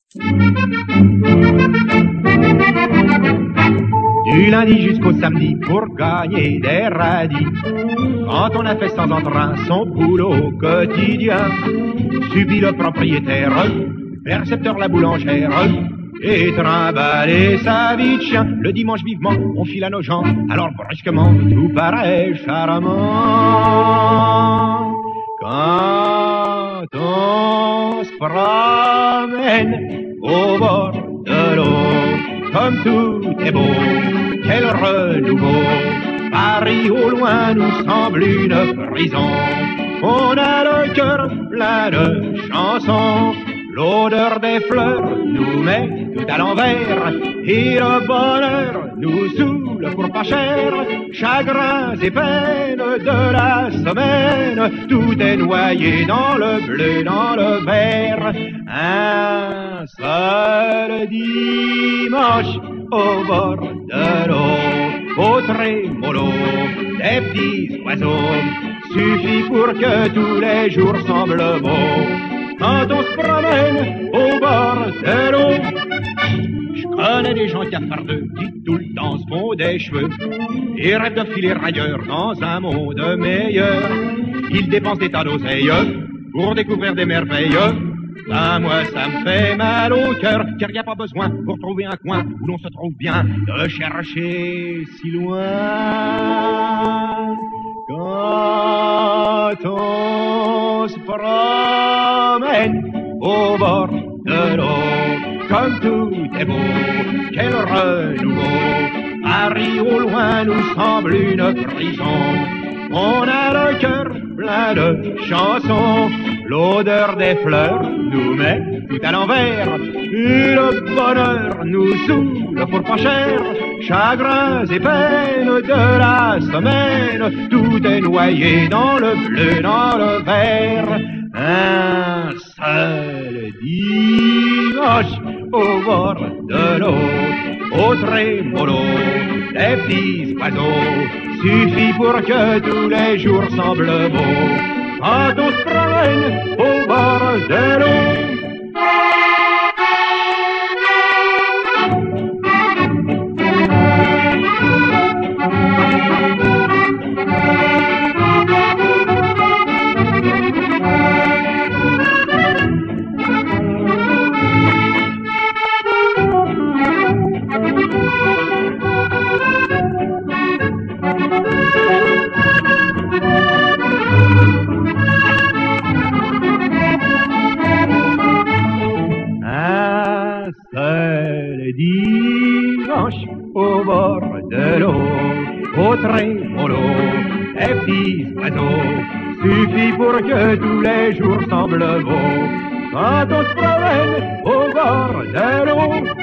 Du lundi jusqu'au samedi pour gagner des radis. Quand on a fait sans entrain son boulot quotidien, subit le propriétaire, percepteur la boulangère, et trimballer sa vie de chien. Le dimanche vivement, on file à nos gens, alors brusquement tout paraît charmant. Quand on se promène au bord de l'eau, comme tout est beau, quel renouveau. Paris au loin nous semble une prison. On a le cœur plein de chansons. L'odeur des fleurs nous met tout à l'envers. Et le bonheur nous saoule pour pas cher. Chagrins et peines de la semaine, tout est noyé dans le bleu, dans le vert. Un seul dimanche au bord de l'eau, au trémolo des petits oiseaux, suffit pour que tous les jours semblent beaux. Quand on se promène au bord de l'eau, je connais des gens cafardeux qui tout le temps se font des cheveux et rêvent de filer ailleurs dans un monde meilleur. Ils dépensent des tas d'oseilles pour découvrir des merveilles. Ben moi ça me fait mal au cœur, car y a pas besoin pour trouver un coin où l'on se trouve bien de chercher si loin. Quand on se promène au bord de l'eau, comme tout est beau, quel renouveau. Paris au loin nous semble une prison. On a le cœur plein de chansons. L'odeur des fleurs nous met tout à l'envers. Et le bonheur nous saoule pour pas cher. Chagrins et peines de la semaine, tout est noyé dans le bleu, dans le vert. Un seul dimanche au bord de l'eau, au trémolo des petits oiseaux, suffit pour que tous les jours semblent beaux. Quand on se promène au bord de l'eau. Seul dimanche au bord de l'eau, au trémolo des petits oiseaux, suffit pour que tous les jours semblent beaux. Quand on se promène au bord de l'eau,